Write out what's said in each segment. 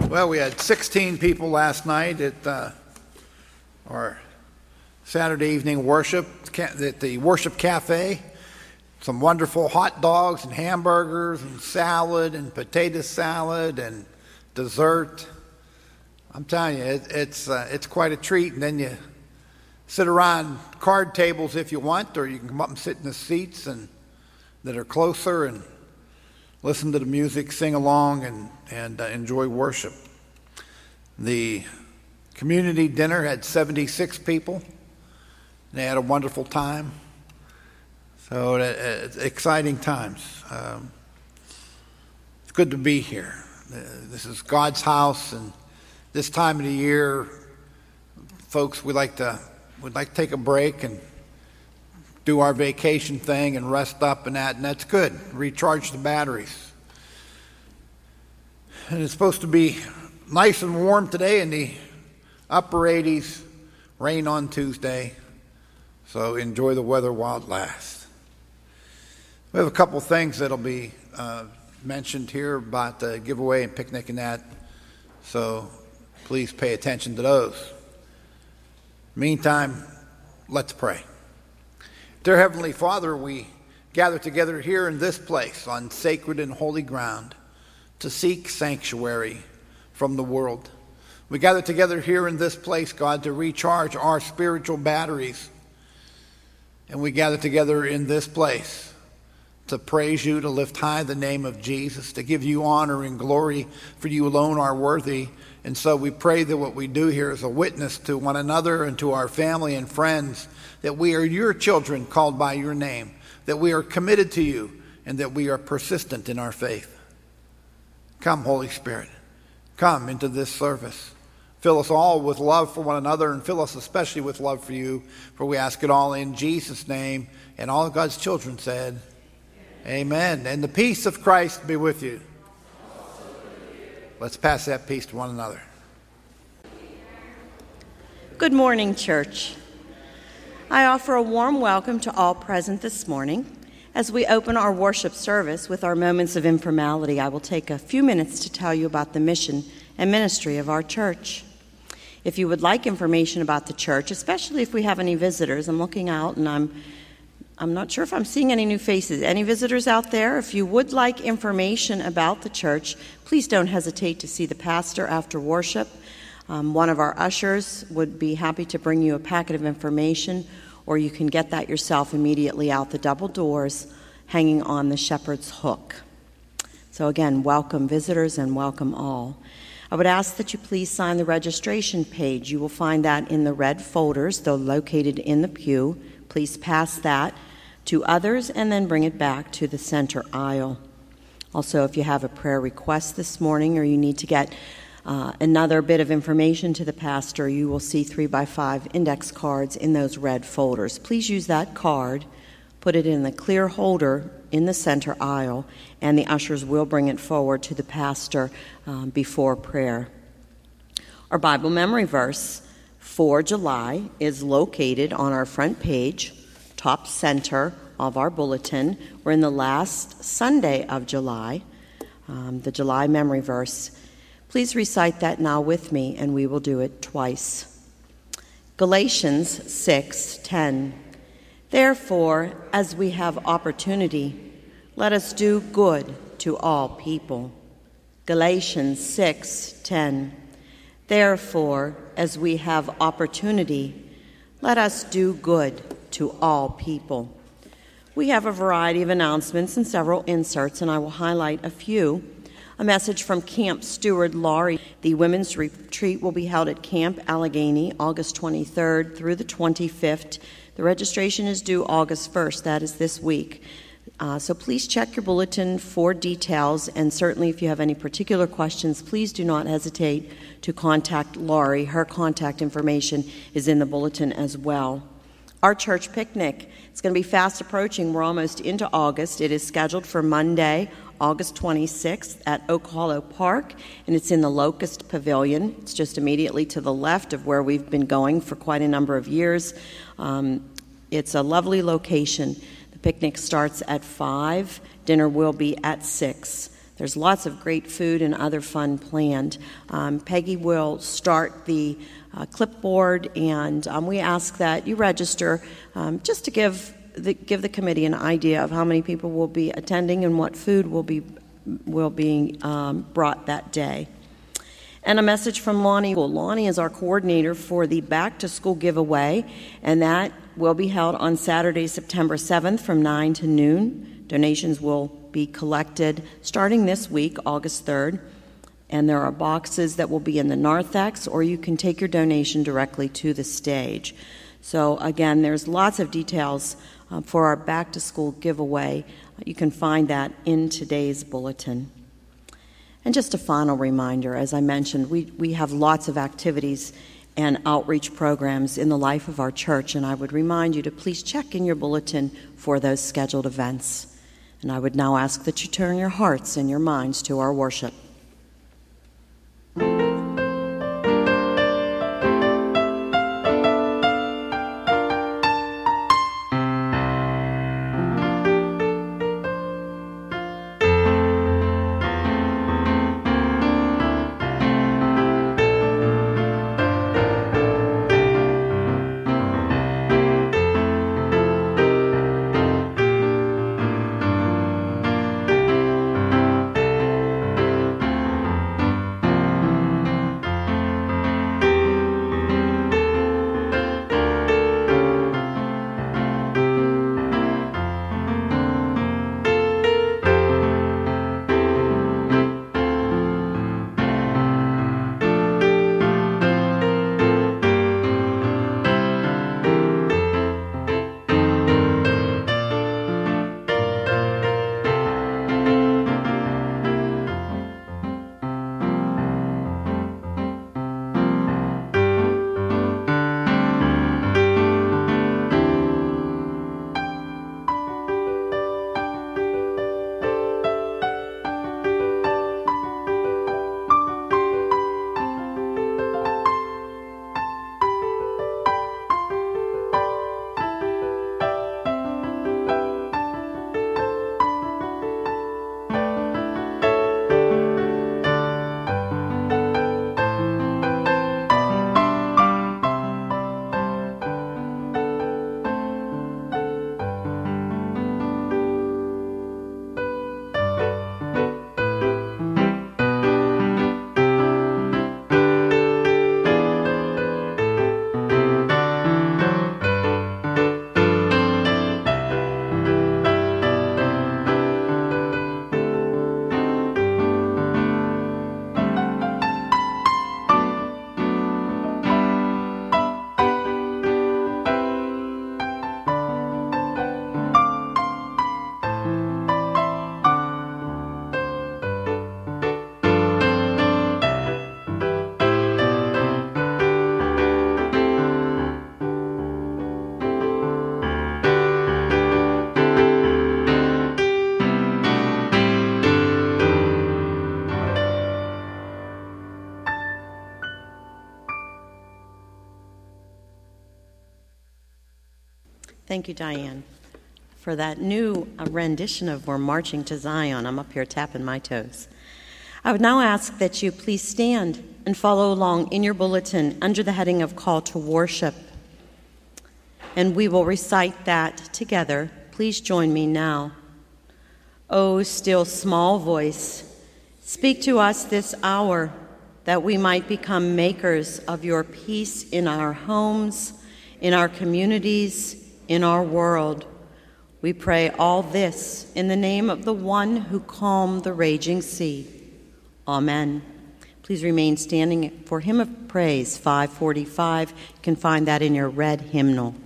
Well, we had 16 people last night at our Saturday evening worship at the Worship Cafe. Some wonderful hot dogs and hamburgers and salad and potato salad and dessert. I'm telling you, it's quite a treat. And then you sit around card tables if you want, or you can come up and sit in the seats and that are closer and listen to the music, sing along, and enjoy worship. The community dinner had 76 people. They had a wonderful time. So it's exciting times. It's good to be here. This is God's house, and this time of the year, folks, we'd like to take a break and do our vacation thing and rest up and that's good. Recharge the batteries. And it's supposed to be nice and warm today in the upper 80s, rain on Tuesday. So enjoy the weather while it lasts. We have a couple things that'll be mentioned here about the giveaway and picnic and that. So please pay attention to those. Meantime, let's pray. Dear Heavenly Father, we gather together here in this place on sacred and holy ground to seek sanctuary from the world. We gather together here in this place, God, to recharge our spiritual batteries. And we gather together in this place to praise you, to lift high the name of Jesus, to give you honor and glory, for you alone are worthy. And so we pray that what we do here is a witness to one another and to our family and friends, that we are your children called by your name, that we are committed to you, and that we are persistent in our faith. Come, Holy Spirit, come into this service. Fill us all with love for one another, and fill us especially with love for you, for we ask it all in Jesus' name. And all of God's children said, Amen. And the peace of Christ be with you. Let's pass that peace to one another. Good morning, church. I offer a warm welcome to all present this morning. As we open our worship service with our moments of informality, I will take a few minutes to tell you about the mission and ministry of our church. If you would like information about the church, especially if we have any visitors, I'm looking out and I'm not sure if I'm seeing any new faces. Any visitors out there? If you would like information about the church, please don't hesitate to see the pastor after worship. One of our ushers would be happy to bring you a packet of information, or you can get that yourself immediately out the double doors hanging on the shepherd's hook. So again, welcome visitors and welcome all. I would ask that you please sign the registration page. You will find that in the red folders, though located in the pew. Please pass that to others and then bring it back to the center aisle. Also, if you have a prayer request this morning or you need to get another bit of information to the pastor, you will see 3x5 index cards in those red folders. Please use that card, put it in the clear holder in the center aisle, and the ushers will bring it forward to the pastor before prayer. Our Bible memory verse for July is located on our front page, top center of our bulletin. We're in the last Sunday of July, the July memory verse. Please recite that now with me, and we will do it twice. Galatians 6:10. Therefore, as we have opportunity, let us do good to all people. Galatians 6:10. Therefore, as we have opportunity, let us do good to all people. We have a variety of announcements and several inserts, and I will highlight a few. A message from Camp Steward Laurie. The women's retreat will be held at Camp Allegheny, August 23rd through the 25th. The registration is due August 1st. That is this week. So please check your bulletin for details, and certainly if you have any particular questions, please do not hesitate to contact Laurie. Her contact information is in the bulletin as well. Our church picnic, it's going to be fast approaching. We're almost into August. It is scheduled for Monday, August 26th at Oak Hollow Park, and it's in the Locust Pavilion. It's just immediately to the left of where we've been going for quite a number of years. It's a lovely location. The picnic starts at 5. Dinner will be at 6. There's lots of great food and other fun planned. Peggy will start the clipboard, and we ask that you register just to give the committee an idea of how many people will be attending and what food will be brought that day. And a message from Lonnie. Well, Lonnie is our coordinator for the Back to School giveaway, and that will be held on Saturday, September 7th from 9 to noon. Donations will be collected starting this week, August 3rd, and there are boxes that will be in the narthex, or you can take your donation directly to the stage. So again, there's lots of details for our Back to School giveaway. You can find that in today's bulletin. And just a final reminder, as I mentioned, we have lots of activities and outreach programs in the life of our church, and I would remind you to please check in your bulletin for those scheduled events. And I would now ask that you turn your hearts and your minds to our worship. Thank you, Diane, for that new rendition of We're Marching to Zion. I'm up here tapping my toes. I would now ask that you please stand and follow along in your bulletin under the heading of Call to Worship. And we will recite that together. Please join me now. O still small voice, speak to us this hour, that we might become makers of your peace in our homes, in our communities, in our world. We pray all this in the name of the one who calmed the raging sea. Amen. Please remain standing for Hymn of Praise 545. You can find that in your red hymnal.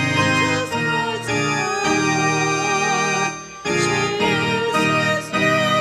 Jesus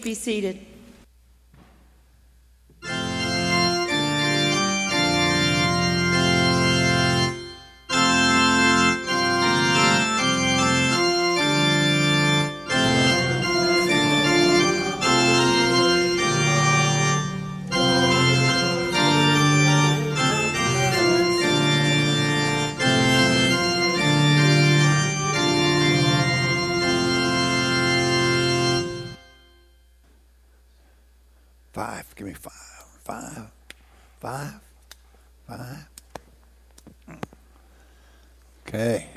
be seated. Five. Give me five. Five. Five. Five. Okay.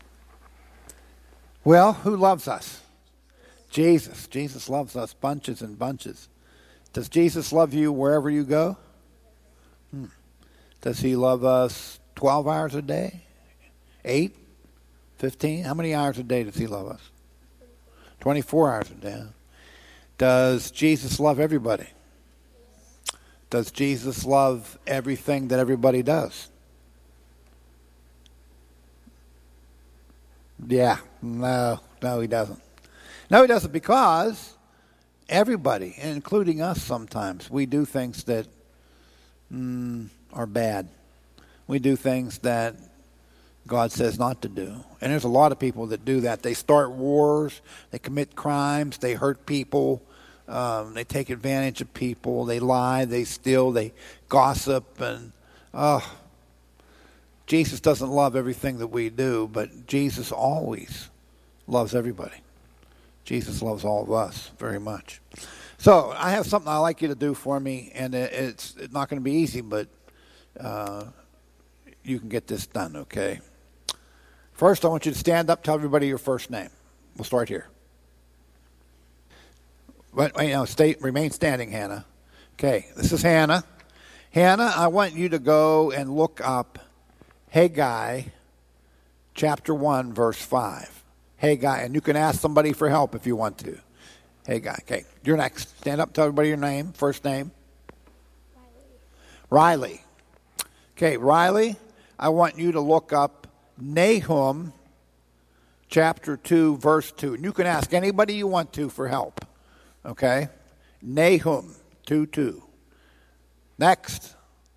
Well, who loves us? Jesus. Jesus loves us bunches and bunches. Does Jesus love you wherever you go? Does he love us 12 hours a day? 8? 15? How many hours a day does he love us? 24 hours a day. Does Jesus love everybody? Does Jesus love everything that everybody does? Yeah. No, he doesn't. No, he doesn't, because everybody, including us sometimes, we do things that are bad. We do things that God says not to do. And there's a lot of people that do that. They start wars, they commit crimes, they hurt people, they take advantage of people, they lie, they steal, they gossip, and Jesus doesn't love everything that we do, but Jesus always loves everybody. Jesus loves all of us very much. So I have something I'd like you to do for me, and it's not going to be easy, but you can get this done, okay? First, I want you to stand up, tell everybody your first name. We'll start here. But, remain standing, Hannah. Okay, this is Hannah. Hannah, I want you to go and look up Haggai chapter 1, verse 5. Haggai, and you can ask somebody for help if you want to. Haggai, okay, you're next. Stand up, tell everybody your name, first name. Riley. Okay, Riley, I want you to look up Nahum chapter 2, verse 2. And you can ask anybody you want to for help. Okay? Nahum 2:2. Next.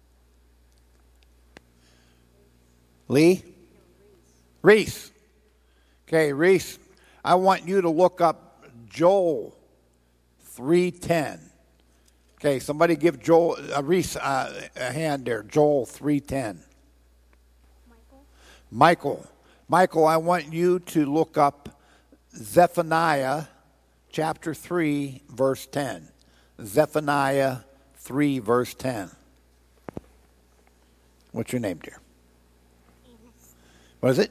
Lee? Reese. Okay, Reese, I want you to look up Joel 3:10. Okay, somebody give Joel Reese a hand there. Joel 3:10. Michael, I want you to look up Zephaniah chapter 3, verse 10. Zephaniah 3, verse 10. What's your name, dear? What is it?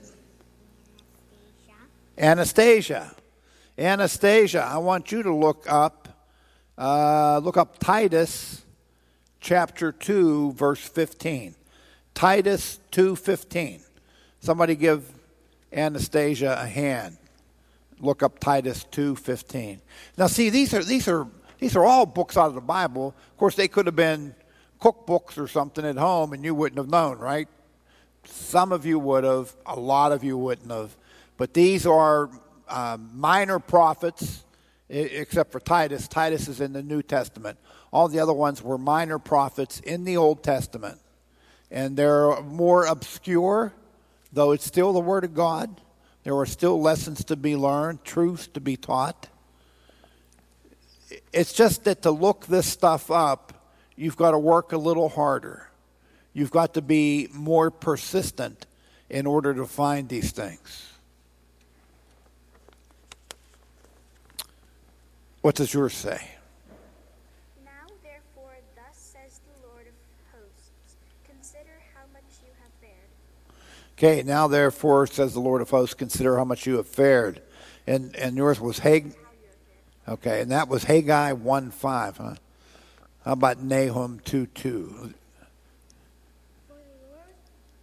Anastasia. Anastasia, I want you to look up Titus chapter 2, verse 15. Titus 2:15. Somebody give Anastasia a hand. Look up Titus 2:15. Now, see, these are all books out of the Bible. Of course, they could have been cookbooks or something at home, and you wouldn't have known, right? Some of you would have. A lot of you wouldn't have. But these are minor prophets, except for Titus. Titus is in the New Testament. All the other ones were minor prophets in the Old Testament. And they're more obscure, though it's still the Word of God. There are still lessons to be learned, truths to be taught. It's just that to look this stuff up, you've got to work a little harder. You've got to be more persistent in order to find these things. What does yours say? Now, therefore, thus says the Lord of hosts, consider how much you have fared. Okay, now therefore, says the Lord of hosts, consider how much you have fared. And yours was Haggai. Okay, and that was Haggai 1:5, huh? How about Nahum 2:2? For the Lord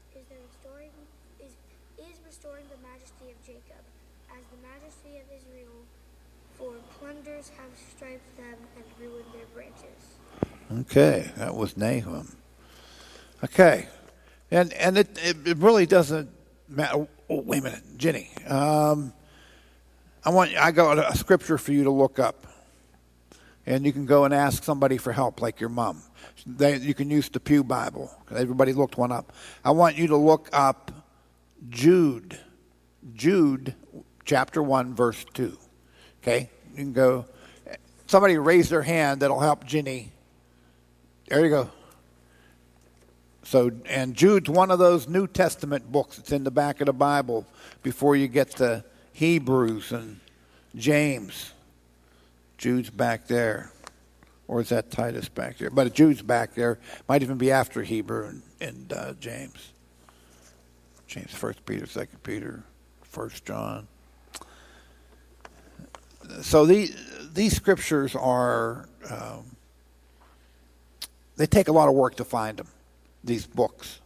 is restoring the majesty of Jacob, as the majesty of Israel, for plunders have striped them and ruined their branches. Okay, that was Nahum. Okay, and it really doesn't matter. Oh, wait a minute, Jenny. I got a scripture for you to look up. And you can go and ask somebody for help, like your mom. You can use the Pew Bible. Everybody looked one up. I want you to look up Jude. Jude, chapter 1, verse 2. Okay? You can go. Somebody raise their hand. That'll help Ginny. There you go. So, and Jude's one of those New Testament books that's in the back of the Bible before you get to Hebrews and James. Jude's back there. Or is that Titus back there? But Jude's back there. Might even be after Hebrew and James. James, 1 Peter, 2 Peter, 1 John. So these scriptures are, they take a lot of work to find them, these books.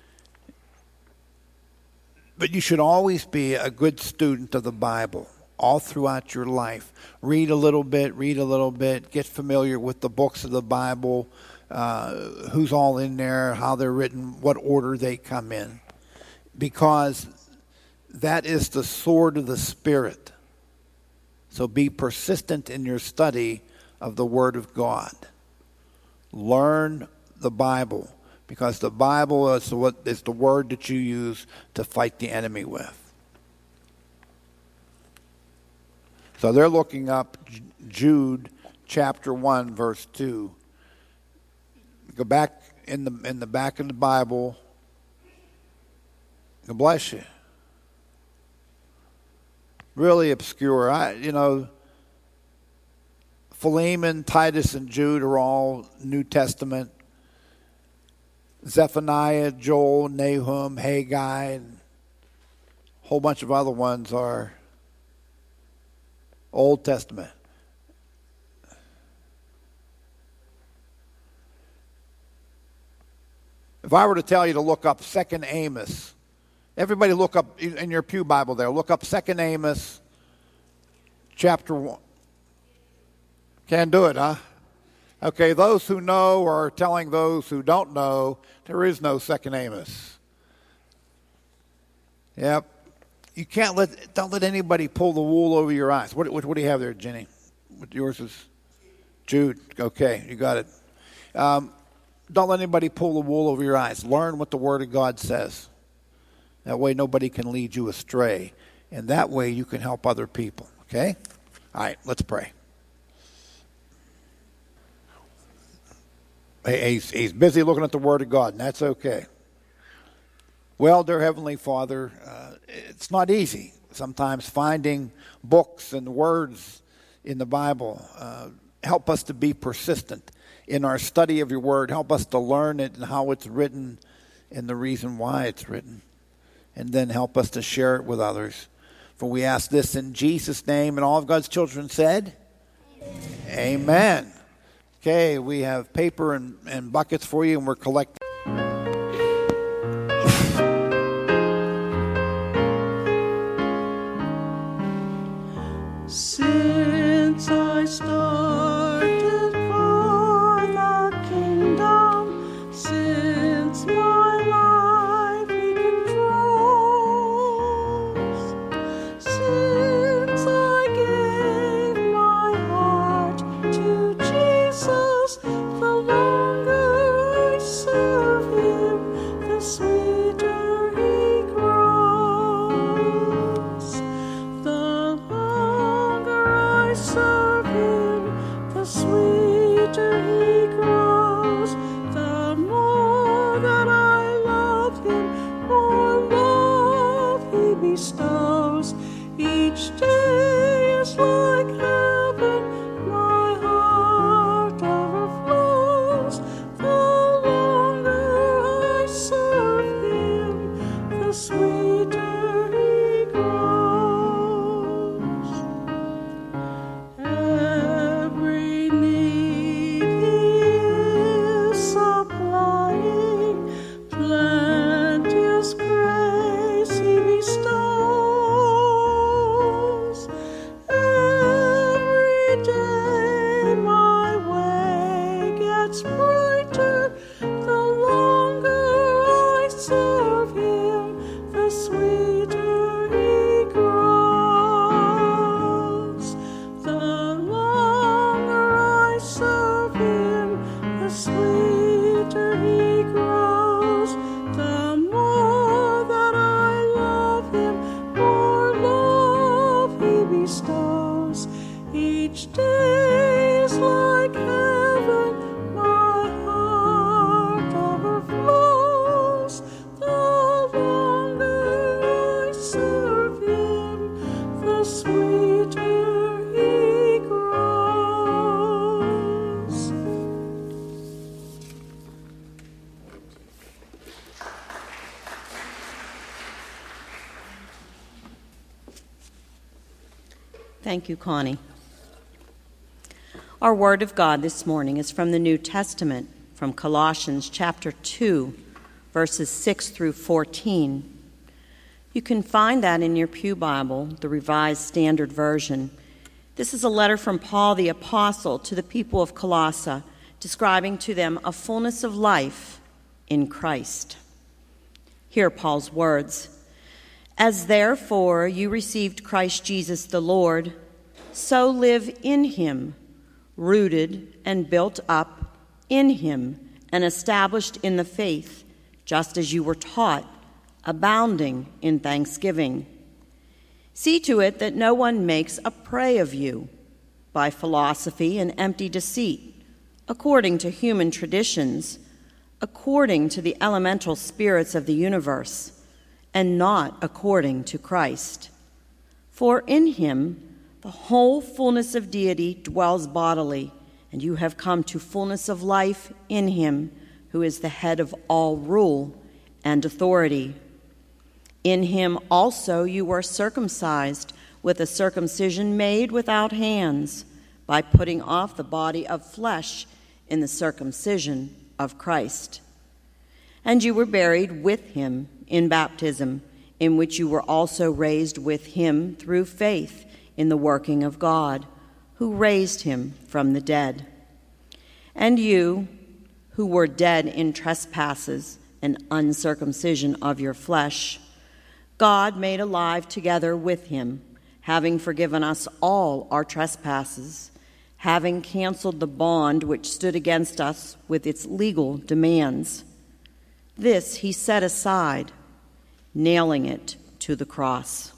But you should always be a good student of the Bible all throughout your life. Read a little bit, get familiar with the books of the Bible, who's all in there, how they're written, what order they come in. Because that is the sword of the Spirit. So be persistent in your study of the Word of God. Learn the Bible, because the Bible is the word that you use to fight the enemy with. So they're looking up Jude chapter 1, verse 2. Go back in the back of the Bible. God bless you. Really obscure. Philemon, Titus, and Jude are all New Testament. Zephaniah, Joel, Nahum, Haggai, and a whole bunch of other ones are Old Testament. If I were to tell you to look up 2 Amos, everybody look up in your Pew Bible there, look up 2 Amos chapter 1. Can't do it, huh? Okay, those who know are telling those who don't know there is no 2 Amos. Yep. You don't let anybody pull the wool over your eyes. What do you have there, Jenny? What yours is? Jude. Okay, you got it. Don't let anybody pull the wool over your eyes. Learn what the Word of God says. That way nobody can lead you astray. And that way you can help other people. Okay? All right, let's pray. He's busy looking at the Word of God, and that's okay. Well, dear Heavenly Father, it's not easy sometimes finding books and words in the Bible. Help us to be persistent in our study of your Word. Help us to learn it and how it's written and the reason why it's written. And then help us to share it with others. For we ask this in Jesus' name, and all of God's children said, Amen. Okay, we have paper and buckets for you, and we're collecting. Since I started for the kingdom, since my life he controls, since I gave my heart to Jesus, the longer I serve him, the sweeter he grows. The longer I serve him, the sweeter he grows. The more that I love him, more love he bestows. Each day is like heaven, my heart overflows. The longer I serve him, the sweeter he grows. Every need he is supplying, plenteous grace he bestows. Thank you, Connie. Our word of God this morning is from the New Testament, from Colossians chapter 2, verses 6 through 14. You can find that in your pew Bible, the Revised Standard Version. This is a letter from Paul the Apostle to the people of Colossae, describing to them a fullness of life in Christ. Hear Paul's words. As therefore you received Christ Jesus the Lord, so live in him, rooted and built up in him, and established in the faith, just as you were taught, abounding in thanksgiving. See to it that no one makes a prey of you by philosophy and empty deceit, according to human traditions, according to the elemental spirits of the universe, and not according to Christ. For in him the whole fullness of deity dwells bodily, and you have come to fullness of life in him, who is the head of all rule and authority. In him also you were circumcised with a circumcision made without hands, by putting off the body of flesh in the circumcision of Christ. And you were buried with him in baptism, in which you were also raised with him through faith in the working of God, who raised him from the dead. And you, who were dead in trespasses and uncircumcision of your flesh, God made alive together with him, having forgiven us all our trespasses, having canceled the bond which stood against us with its legal demands. This he set aside, nailing it to the cross.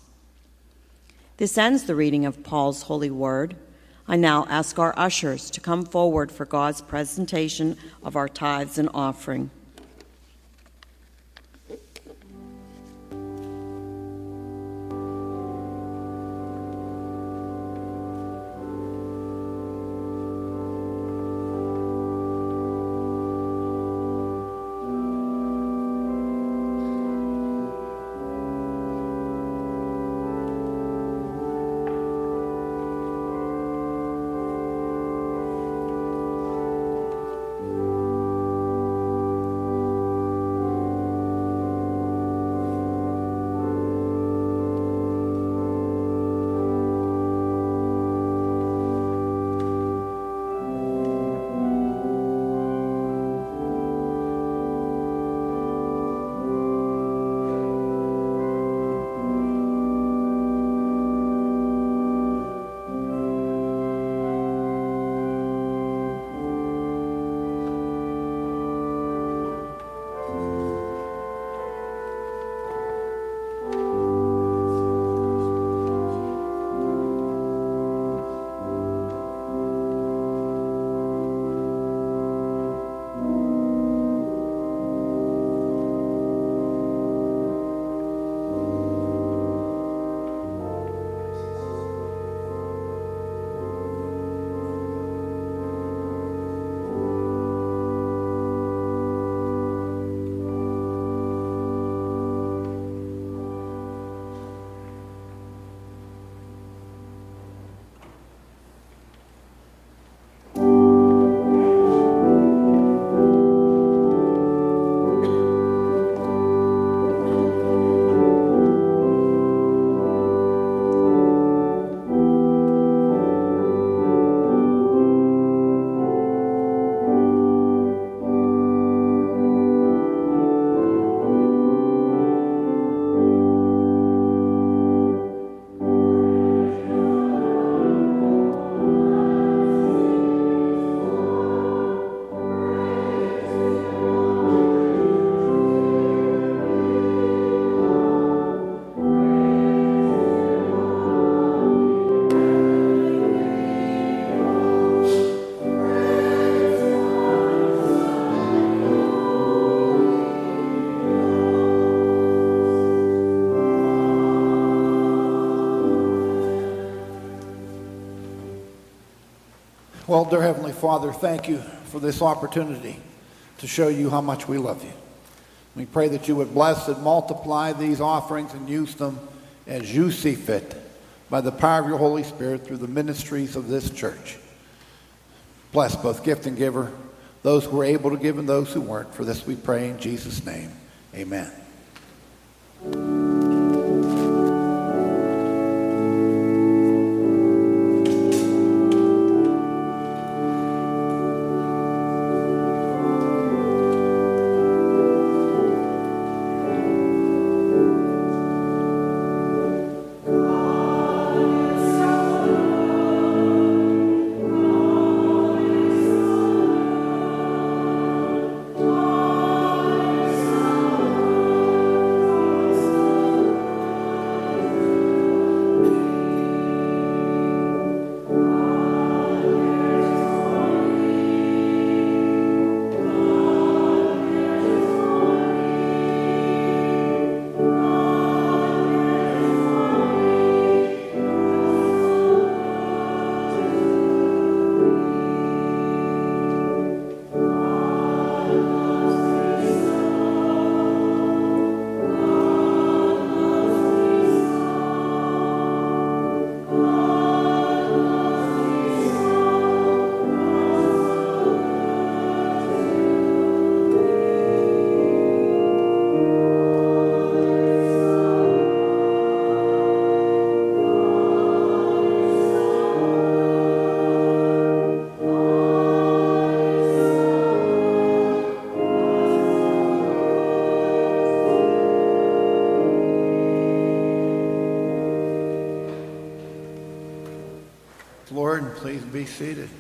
This ends the reading of Paul's holy word. I now ask our ushers to come forward for God's presentation of our tithes and offering. Well, dear Heavenly Father, thank you for this opportunity to show you how much we love you. We pray that you would bless and multiply these offerings and use them as you see fit by the power of your Holy Spirit through the ministries of this church. Bless both gift and giver, those who were able to give and those who weren't. For this we pray in Jesus' name. Amen. Lord, please be seated.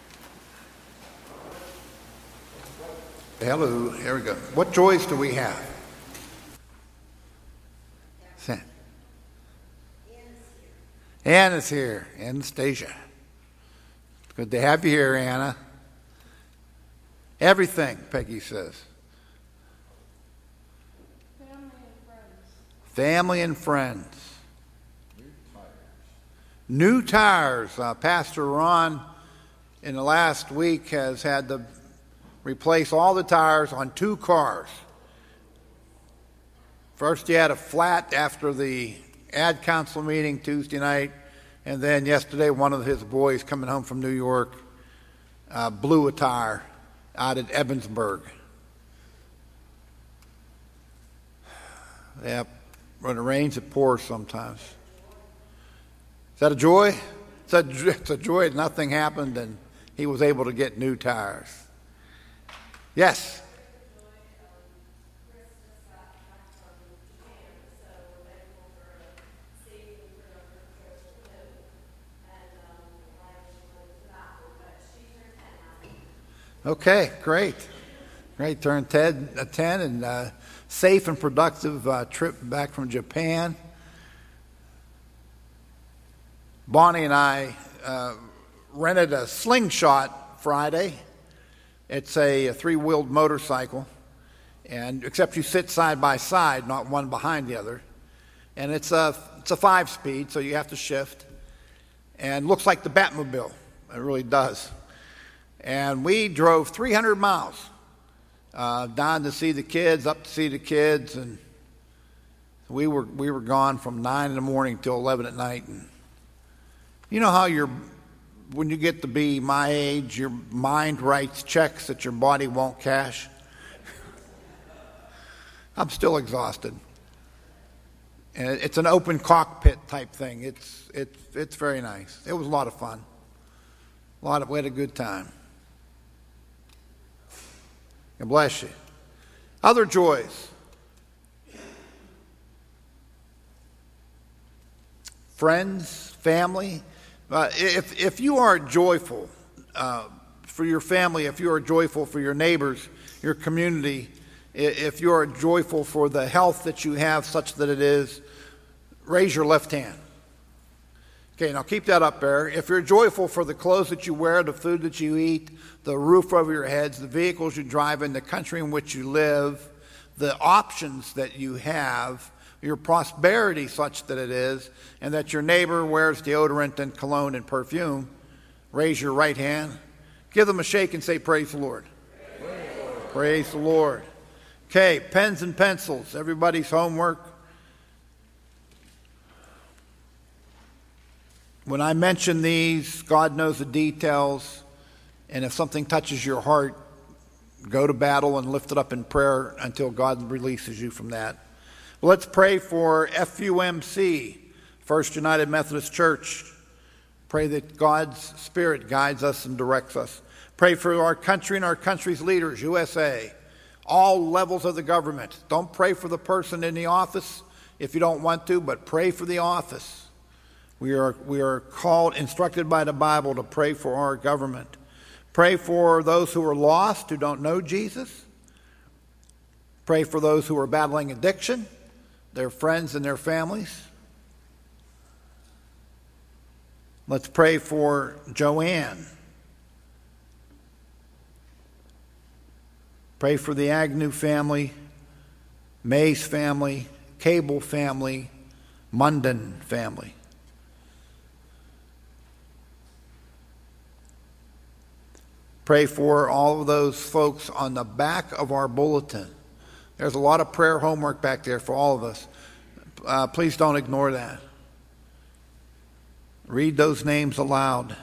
Hello, here we go. What joys do we have? Anna's here. Anastasia. Good to have you here, Anna. Everything, Peggy says. Family and friends. New tires. Pastor Ron, in the last week, has had to replace all the tires on 2 cars. First, he had a flat after the ad council meeting Tuesday night, and then yesterday, one of his boys coming home from New York blew a tire out at Ebensburg. Yep, when it rains, it pours sometimes. Is that a joy? It's a joy that nothing happened and he was able to get new tires. Yes? Okay, great. Great. Turned 10 and safe and productive trip back from Japan. Bonnie and I rented a Slingshot Friday. It's a 3-wheeled motorcycle, and except you sit side by side, not one behind the other. And it's a 5-speed, so you have to shift. And looks like the Batmobile. It really does. And we drove 300 miles down to see the kids, up to see the kids, and we were gone from 9 in the morning till 11 at night. And you know how when you get to be my age, your mind writes checks that your body won't cash? I'm still exhausted. And it's an open cockpit type thing. It's very nice. It was a lot of fun. We had a good time. God bless you. Other joys. Friends, family. If you are joyful for your family, if you are joyful for your neighbors, your community, if you are joyful for the health that you have such that it is, raise your left hand. Okay, now keep that up there. If you're joyful for the clothes that you wear, the food that you eat, the roof over your heads, the vehicles you drive in, the country in which you live, the options that you have, your prosperity such that it is, and that your neighbor wears deodorant and cologne and perfume, raise your right hand. Give them a shake and say, praise the Lord. Praise the Lord. Okay, pens and pencils. Everybody's homework. When I mention these, God knows the details, and if something touches your heart, go to battle and lift it up in prayer until God releases you from that. Well, let's pray for FUMC, First United Methodist Church. Pray that God's Spirit guides us and directs us. Pray for our country and our country's leaders, USA, all levels of the government. Don't pray for the person in the office if you don't want to, but pray for the office. We are called, instructed by the Bible, to pray for our government. Pray for those who are lost, who don't know Jesus. Pray for those who are battling addiction, their friends and their families. Let's pray for Joanne. Pray for the Agnew family, Mays family, Cable family, Munden family. Pray for all of those folks on the back of our bulletin. There's a lot of prayer homework back there for all of us. Please don't ignore that. Read those names aloud.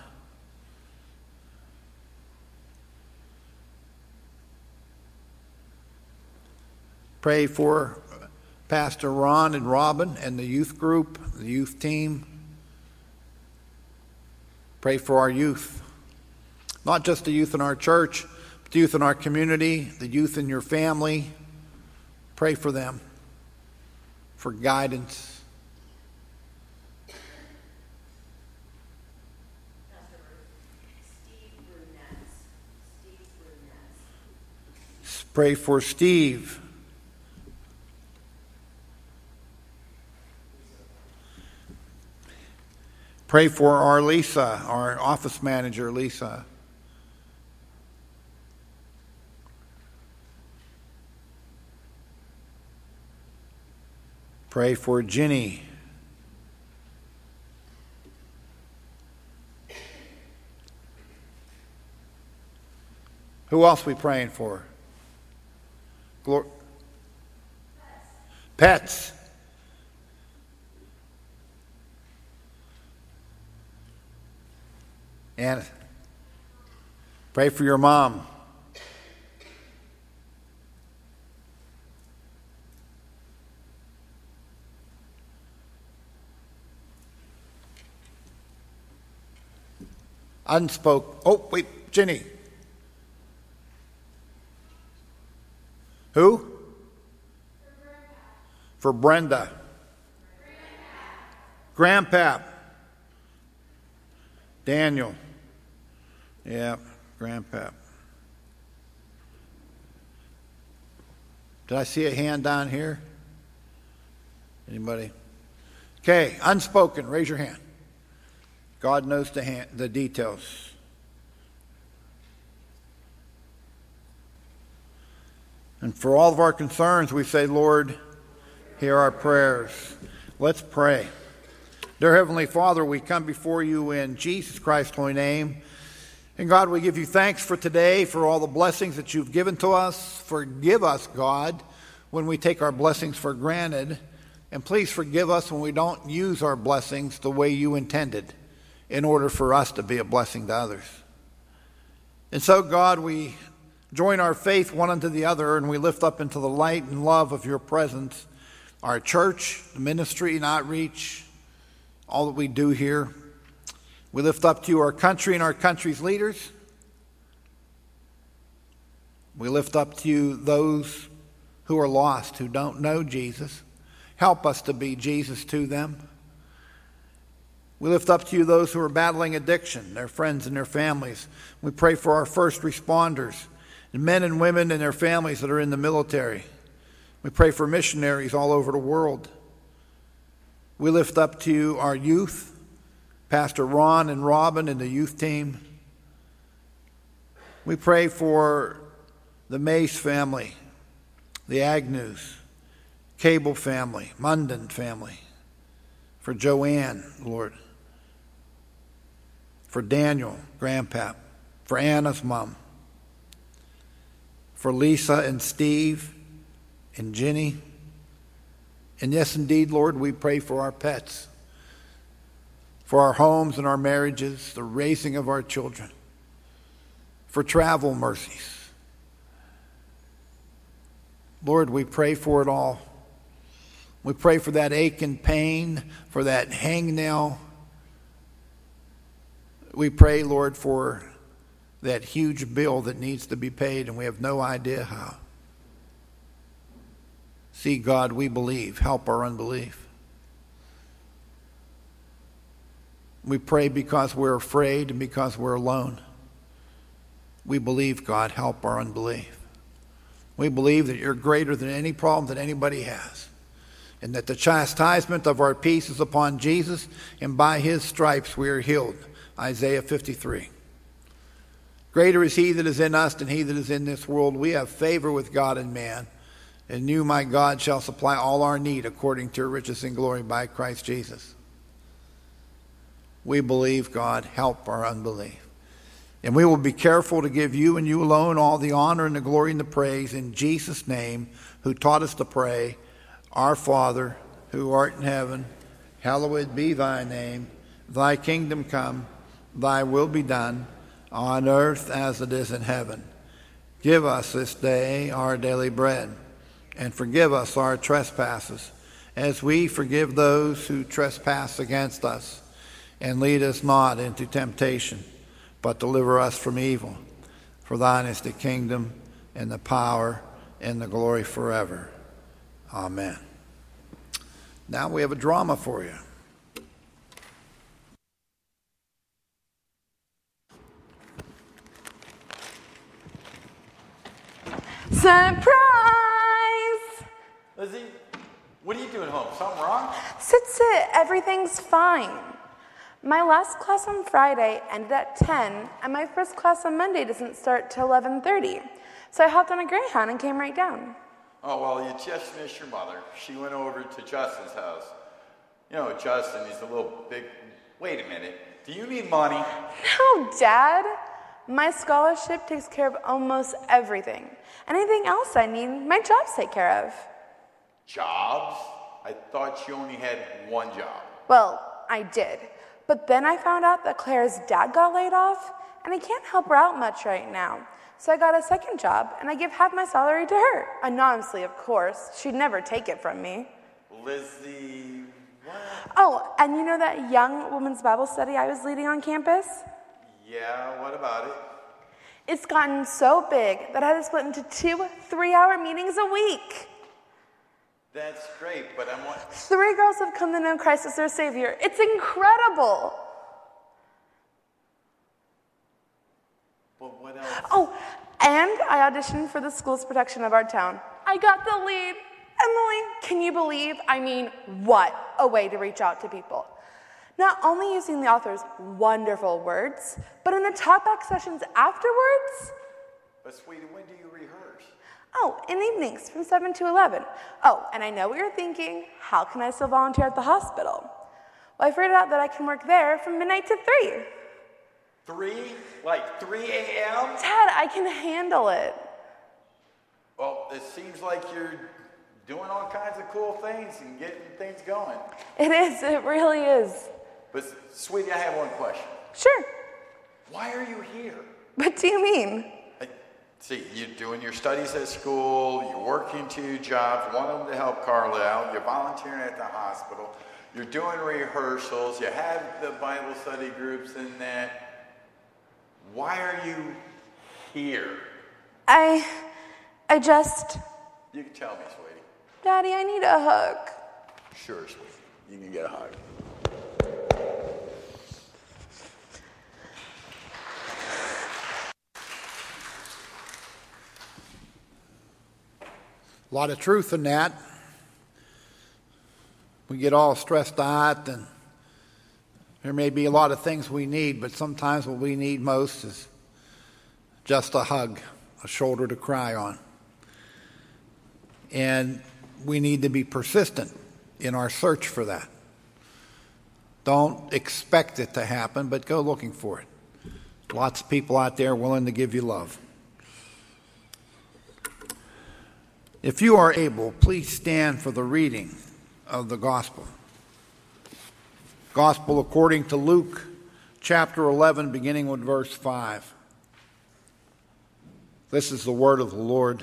Pray for Pastor Ron and Robin and the youth group, the youth team. Pray for our youth. Not just the youth in our church, but the youth in our community, the youth in your family. Pray for them, for guidance. Pray for Steve. Pray for our Lisa, our office manager, Lisa. Pray for Ginny. Who else are we praying for? Pets. And pray for your mom. Oh, wait, Ginny. Who? For Brenda. Grandpap. Daniel. Yeah, Grandpap. Did I see a hand down here? Anybody? Okay, unspoken. Raise your hand. God knows the details. And for all of our concerns, we say, Lord, hear our prayers. Let's pray. Dear Heavenly Father, we come before you in Jesus Christ's holy name. And God, we give you thanks for today, for all the blessings that you've given to us. Forgive us, God, when we take our blessings for granted. And please forgive us when we don't use our blessings the way you intended in order for us to be a blessing to others. And so, God, we join our faith one unto the other, and we lift up into the light and love of your presence our church, the ministry and outreach, all that we do here. We lift up to you our country and our country's leaders. We lift up to you those who are lost, who don't know Jesus. Help us to be Jesus to them. We lift up to you those who are battling addiction, their friends and their families. We pray for our first responders, and men and women and their families that are in the military. We pray for missionaries all over the world. We lift up to you our youth, Pastor Ron and Robin and the youth team. We pray for the Mace family, the Agnews, Cable family, Munden family, for Joanne, Lord, for Daniel, Grandpap, for Anna's mom, for Lisa and Steve and Ginny. And yes, indeed, Lord, we pray for our pets, for our homes and our marriages, the raising of our children, for travel mercies. Lord, we pray for it all. We pray for that ache and pain, for that hangnail. We pray, Lord, for that huge bill that needs to be paid, and we have no idea how. See, God, we believe. Help our unbelief. We pray because we're afraid and because we're alone. We believe, God, help our unbelief. We believe that you're greater than any problem that anybody has, and that the chastisement of our peace is upon Jesus, and by his stripes we are healed. Isaiah 53. Greater is he that is in us than he that is in this world. We have favor with God and man, and you, my God, shall supply all our need according to your riches and glory by Christ Jesus. We believe, God, help our unbelief. And we will be careful to give you and you alone all the honor and the glory and the praise in Jesus' name, who taught us to pray, Our Father, who art in heaven, hallowed be thy name. Thy kingdom come, thy will be done, on earth as it is in heaven. Give us this day our daily bread, and forgive us our trespasses, as we forgive those who trespass against us. And lead us not into temptation, but deliver us from evil. For thine is the kingdom, and the power, and the glory forever. Amen. Now we have a drama for you. Surprise! Lizzie, what are you doing home? Something wrong? Sit. Everything's fine. My last class on Friday ended at 10, and my first class on Monday doesn't start till 11:30. So I hopped on a Greyhound and came right down. Oh, well, you just missed your mother. She went over to Justin's house. You know, Justin, he's a little big... Wait a minute. Do you need money? No, Dad. My scholarship takes care of almost everything. Anything else I need, my jobs take care of. Jobs? I thought you only had one job. Well, I did. But then I found out that Claire's dad got laid off, and I can't help her out much right now. So I got a second job, and I give half my salary to her. Anonymously, of course. She'd never take it from me. Lizzie, what? Oh, and you know that young women's Bible study I was leading on campus? Yeah, what about it? It's gotten so big that I had to split into 2 3-hour meetings a week. That's great, but I'm... 3 girls have come to know Christ as their Savior. It's incredible. But what else? Oh, and I auditioned for the school's production of our town. I got the lead. Emily, can you believe? What a way to reach out to people. Not only using the author's wonderful words, but in the talkback sessions afterwards. But sweetie, when do you rehearse? Oh, in evenings from 7 to 11. Oh, and I know what you're thinking. How can I still volunteer at the hospital? Well, I figured out that I can work there from midnight to 3. 3? Like 3 a.m.? Dad, I can handle it. Well, it seems like you're doing all kinds of cool things and getting things going. It is. It really is. But, sweetie, I have one question. Sure. Why are you here? What do you mean? See, you're doing your studies at school, you're working 2 jobs, one of them to help Carla out, you're volunteering at the hospital, you're doing rehearsals, you have the Bible study groups and that. Why are you here? I just... You can tell me, sweetie. Daddy, I need a hug. Sure, sweetie. You can get a hug. A lot of truth in that. We get all stressed out, and there may be a lot of things we need, but sometimes what we need most is just a hug, a shoulder to cry on. And we need to be persistent in our search for that. Don't expect it to happen, but go looking for it. Lots of people out there willing to give you love. If you are able, please stand for the reading of the gospel. Gospel according to Luke, chapter 11, beginning with verse 5. This is the word of the Lord.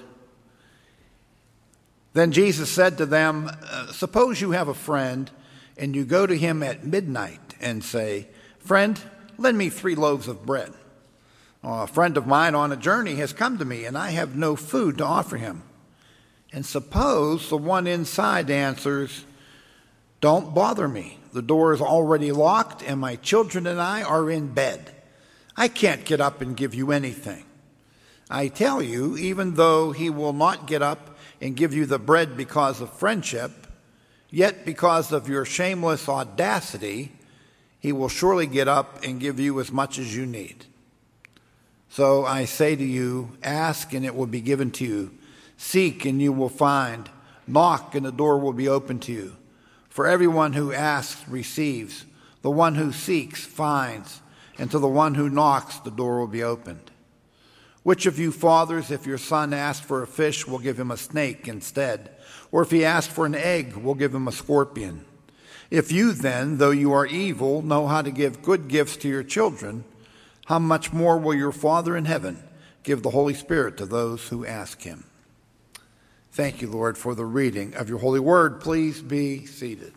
Then Jesus said to them, suppose you have a friend, and you go to him at midnight and say, friend, lend me 3 loaves of bread. A friend of mine on a journey has come to me, and I have no food to offer him. And suppose the one inside answers, don't bother me. The door is already locked, and my children and I are in bed. I can't get up and give you anything. I tell you, even though he will not get up and give you the bread because of friendship, yet because of your shameless audacity, he will surely get up and give you as much as you need. So I say to you, ask and it will be given to you. Seek and you will find. Knock and the door will be opened to you. For everyone who asks receives. The one who seeks finds. And to the one who knocks, the door will be opened. Which of you fathers, if your son asks for a fish, will give him a snake instead? Or if he asks for an egg, will give him a scorpion? If you then, though you are evil, know how to give good gifts to your children, how much more will your Father in heaven give the Holy Spirit to those who ask him? Thank you, Lord, for the reading of your holy word. Please be seated.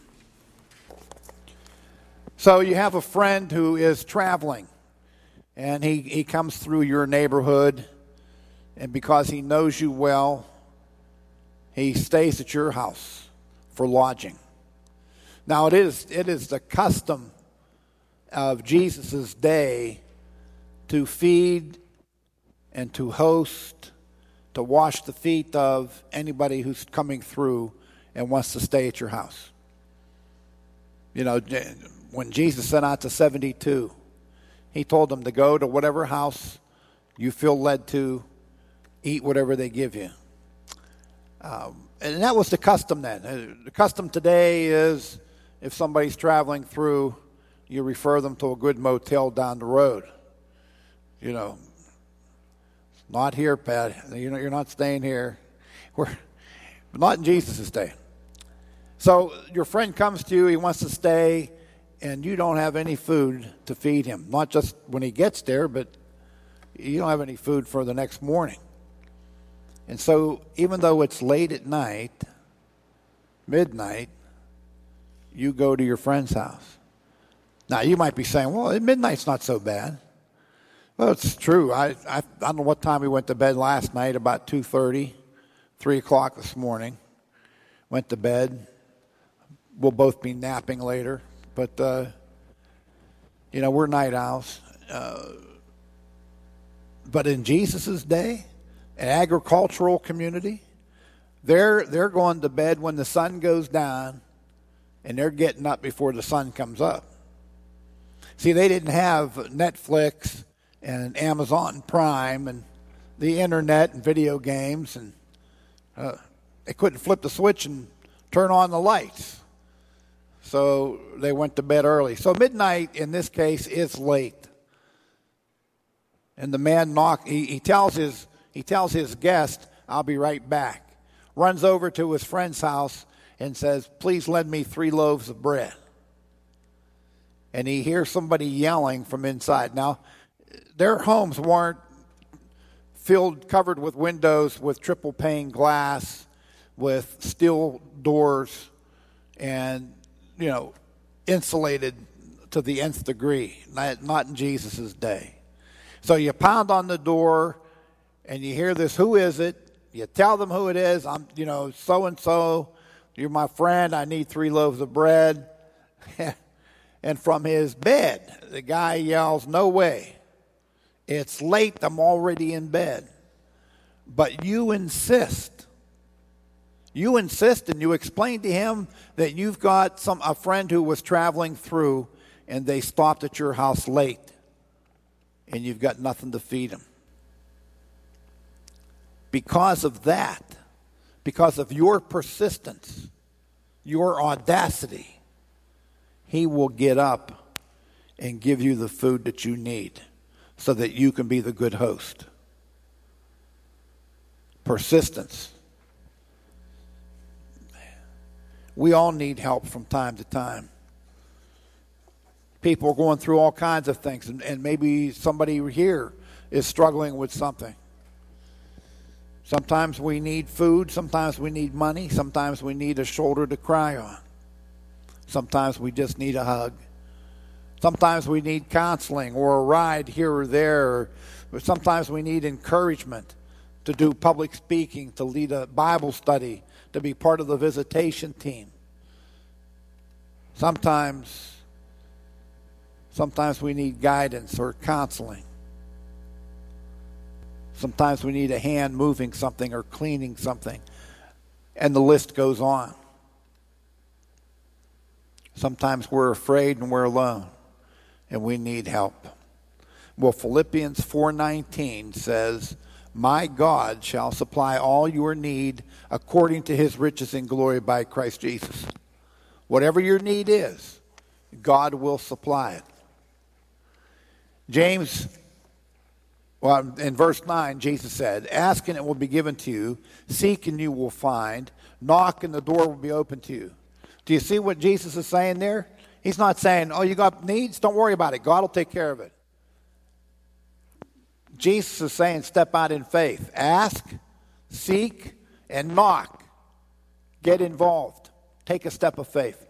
So you have a friend who is traveling, and he comes through your neighborhood, and because he knows you well, he stays at your house for lodging. Now, it is the custom of Jesus' day to feed and to host, to wash the feet of anybody who's coming through and wants to stay at your house. You know, when Jesus sent out the 72, he told them to go to whatever house you feel led to, eat whatever they give you. And that was the custom then. The custom today is if somebody's traveling through, you refer them to a good motel down the road. You know, not here, Pat. You're not staying here. But not in Jesus' day. So your friend comes to you, he wants to stay, and you don't have any food to feed him. Not just when he gets there, but you don't have any food for the next morning. And so even though it's late at night, midnight, you go to your friend's house. Now, you might be saying, well, midnight's not so bad. Well, it's true. I don't know what time we went to bed last night, about 2:30, 3 o'clock this morning. Went to bed. We'll both be napping later. But, we're night owls. But in Jesus' day, an agricultural community, they're going to bed when the sun goes down, and they're getting up before the sun comes up. See, they didn't have Netflix and Amazon Prime and the internet and video games, and they couldn't flip the switch and turn on the lights. So they went to bed early. So midnight in this case is late. And the man he tells his guest, I'll be right back. Runs over to his friend's house and says, please lend me 3 loaves of bread. And he hears somebody yelling from inside. Now, their homes weren't covered with windows with triple pane glass, with steel doors, and, insulated to the nth degree. Not in Jesus' day. So you pound on the door, and you hear this, who is it? You tell them who it is. I'm, so-and-so. You're my friend. I need 3 loaves of bread. And from his bed, the guy yells, no way. It's late. I'm already in bed. But you insist. You insist, and you explain to him that you've got a friend who was traveling through, and they stopped at your house late, and you've got nothing to feed him. Because of that, because of your persistence, your audacity, he will get up and give you the food that you need so that you can be the good host. Persistence. We all need help from time to time. People are going through all kinds of things, and maybe somebody here is struggling with something. Sometimes we need food, sometimes we need money, sometimes we need a shoulder to cry on. Sometimes we just need a hug. Sometimes we need counseling or a ride here or there. Or sometimes we need encouragement to do public speaking, to lead a Bible study, to be part of the visitation team. Sometimes we need guidance or counseling. Sometimes we need a hand moving something or cleaning something. And the list goes on. Sometimes we're afraid and we're alone, and we need help. Well, Philippians 4:19 says, "My God shall supply all your need according to his riches in glory by Christ Jesus." Whatever your need is, God will supply it. James, well, in verse 9, Jesus said, "Ask and it will be given to you. Seek and you will find. Knock and the door will be open to you." Do you see what Jesus is saying there? He's not saying, "Oh, you got needs? Don't worry about it. God will take care of it." Jesus is saying, step out in faith. Ask, seek, and knock. Get involved. Take a step of faith.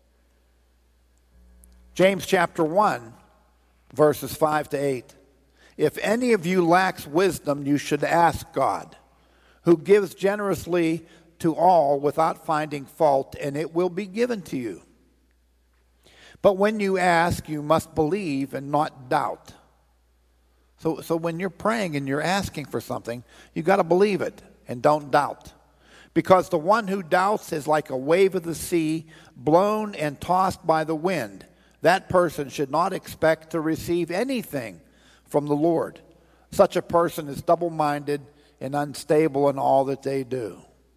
James chapter 1, verses 5 to 8. "If any of you lacks wisdom, you should ask God, who gives generously to all without finding fault, and it will be given to you. But when you ask, you must believe and not doubt." So when you're praying and you're asking for something, you got to believe it and don't doubt. "Because the one who doubts is like a wave of the sea, blown and tossed by the wind. That person should not expect to receive anything from the Lord. Such a person is double-minded and unstable in all that they do."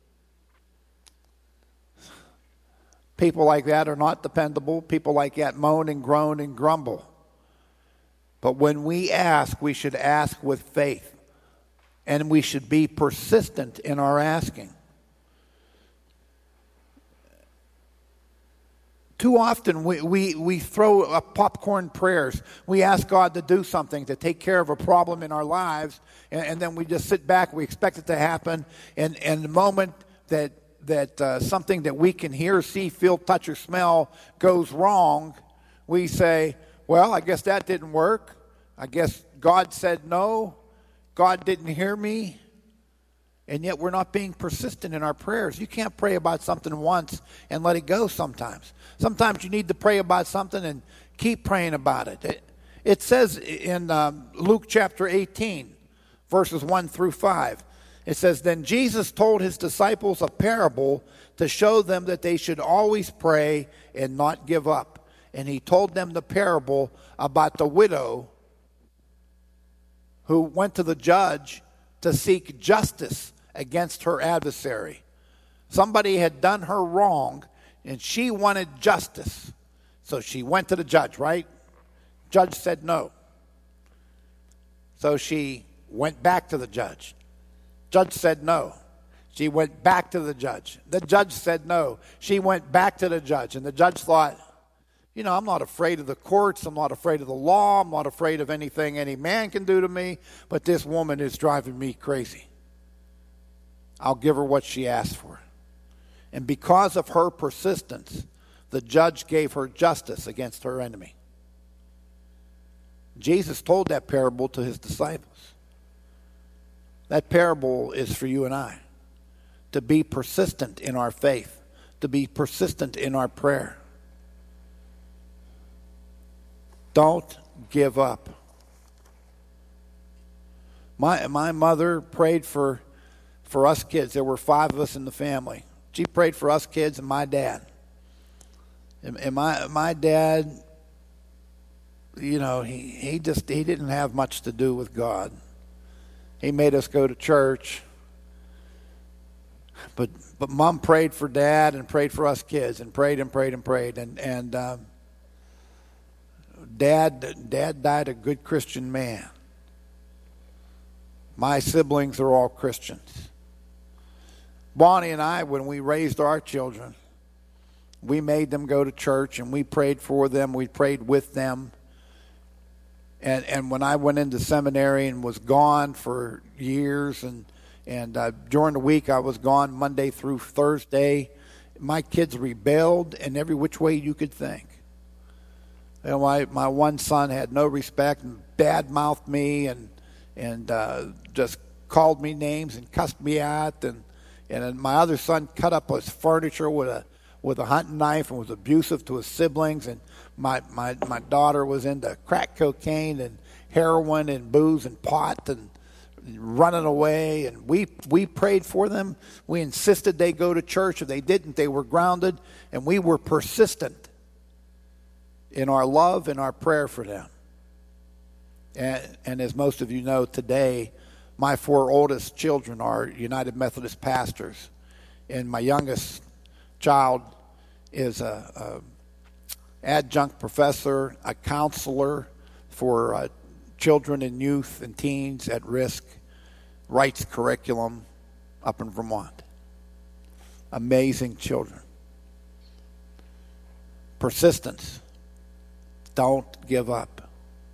People like that are not dependable. People like that moan and groan and grumble. But when we ask, we should ask with faith. And we should be persistent in our asking. Too often we throw up popcorn prayers. We ask God to do something, to take care of a problem in our lives, and then we just sit back. We expect it to happen. And the moment that something that we can hear, see, feel, touch, or smell goes wrong, we say, "Well, I guess that didn't work. I guess God said no. God didn't hear me." And yet we're not being persistent in our prayers. You can't pray about something once and let it go sometimes. Sometimes you need to pray about something and keep praying about it. It says in Luke chapter 18, verses 1 through 5, it says, "Then Jesus told his disciples a parable to show them that they should always pray and not give up. And he told them the parable about the widow who went to the judge to seek justice against her adversary. Somebody had done her wrong, and she wanted justice. So she went to the judge, right? Judge said no. So she went back to the judge. Judge said no. She went back to the judge. The judge said no. She went back to the judge. And the judge thought, I'm not afraid of the courts. I'm not afraid of the law. I'm not afraid of anything any man can do to me. But this woman is driving me crazy. I'll give her what she asked for. And because of her persistence, the judge gave her justice against her enemy. Jesus told that parable to his disciples. That parable is for you and I. To be persistent in our faith. To be persistent in our prayer. Don't give up. My mother prayed for us kids. There were 5 of us in the family. She prayed for us kids and my dad. And my dad, he didn't have much to do with God. He made us go to church. But Mom prayed for Dad and prayed for us kids and prayed and prayed and prayed. And Dad died a good Christian man. My siblings are all Christians. Bonnie and I, when we raised our children, we made them go to church, and we prayed for them. We prayed with them. And when I went into seminary and was gone for years, and during the week I was gone Monday through Thursday, my kids rebelled in every which way you could think. You know, my one son had no respect and bad-mouthed me and just called me names and cussed me out. And then my other son cut up his furniture with a hunting knife and was abusive to his siblings. And my daughter was into crack cocaine and heroin and booze and pot and running away. And we prayed for them. We insisted they go to church. If they didn't, they were grounded. And we were persistent in our love and our prayer for them. And as most of you know, today, my 4 oldest children are United Methodist pastors. And my youngest child is a adjunct professor, a counselor for children and youth and teens at risk, writes curriculum up in Vermont. Amazing children. Persistence. Don't give up.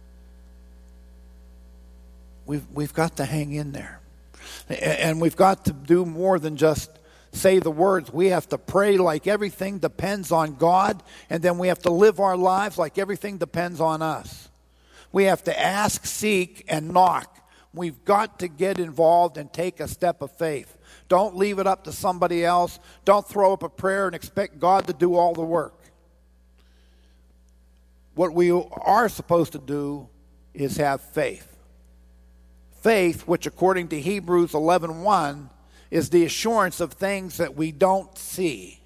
We've got to hang in there. And we've got to do more than just say the words. We have to pray like everything depends on God, and then we have to live our lives like everything depends on us. We have to ask, seek, and knock. We've got to get involved and take a step of faith. Don't leave it up to somebody else. Don't throw up a prayer and expect God to do all the work. What we are supposed to do is have faith. Faith, which according to Hebrews 11:1, is the assurance of things that we don't see.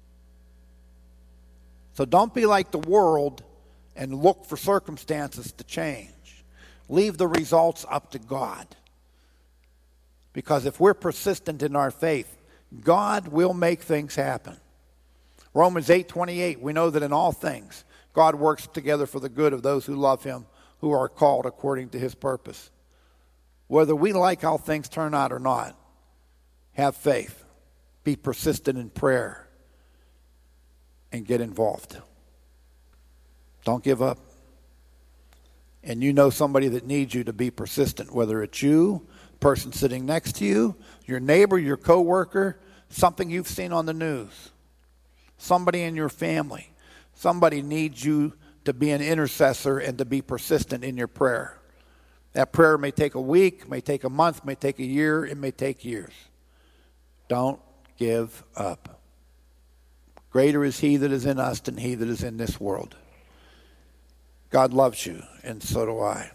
So don't be like the world and look for circumstances to change. Leave the results up to God. Because if we're persistent in our faith, God will make things happen. Romans 8:28, we know that in all things, God works together for the good of those who love him, who are called according to his purpose. Whether we like how things turn out or not, have faith. Be persistent in prayer. And get involved. Don't give up. And you know somebody that needs you to be persistent, whether it's you, person sitting next to you, your neighbor, your coworker, something you've seen on the news, somebody in your family. Somebody needs you to be an intercessor and to be persistent in your prayer. That prayer may take a week, may take a month, may take a year, it may take years. Don't give up. Greater is he that is in us than he that is in this world. God loves you, and so do I.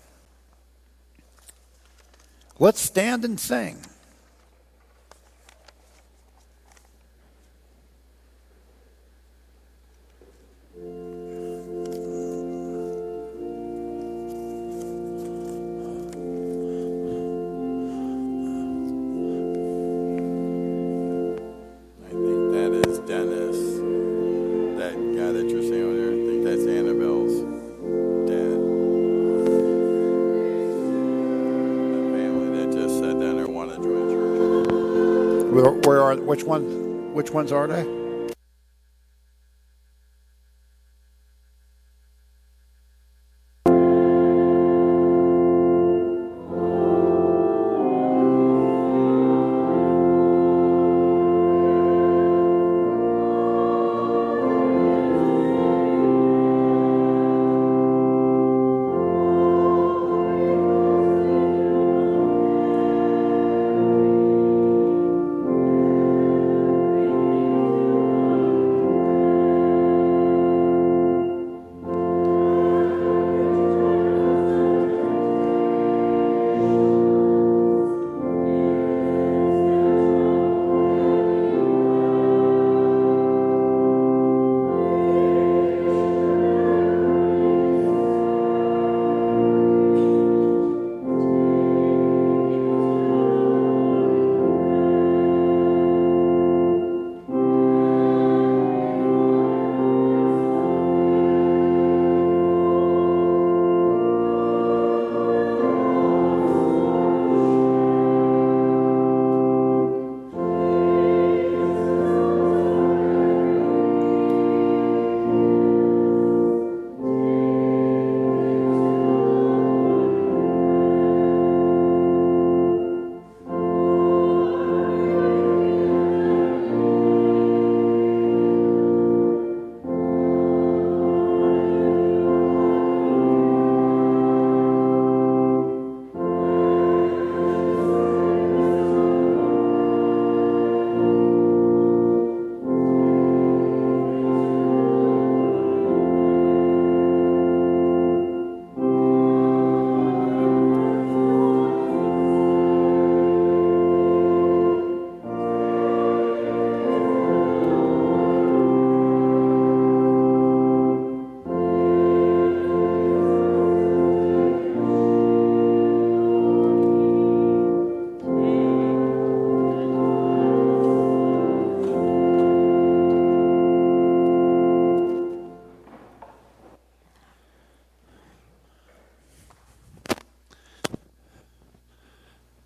Let's stand and sing. Which ones are they?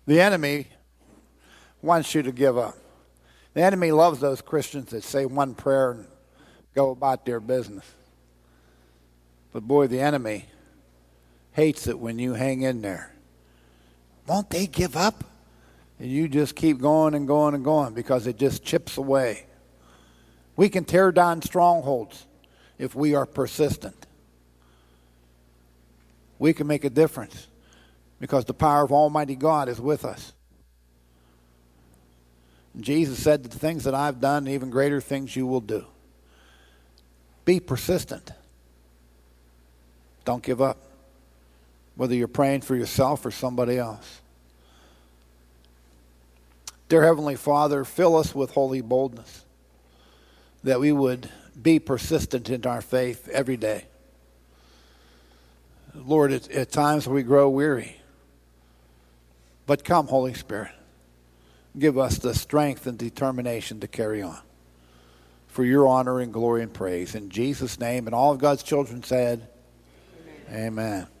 The enemy wants you to give up. The enemy loves those Christians that say one prayer and go about their business. But boy, the enemy hates it when you hang in there. Won't they give up? And you just keep going and going and going because it just chips away. We can tear down strongholds if we are persistent. We can make a difference because the power of Almighty God is with us. Jesus said, the things that I've done, even greater things you will do. Be persistent. Don't give up, whether you're praying for yourself or somebody else. Dear Heavenly Father, fill us with holy boldness, that we would be persistent in our faith every day. Lord, at times we grow weary. But come, Holy Spirit, give us the strength and determination to carry on. For your honor and glory and praise. In Jesus' name, and all of God's children said, Amen. Amen.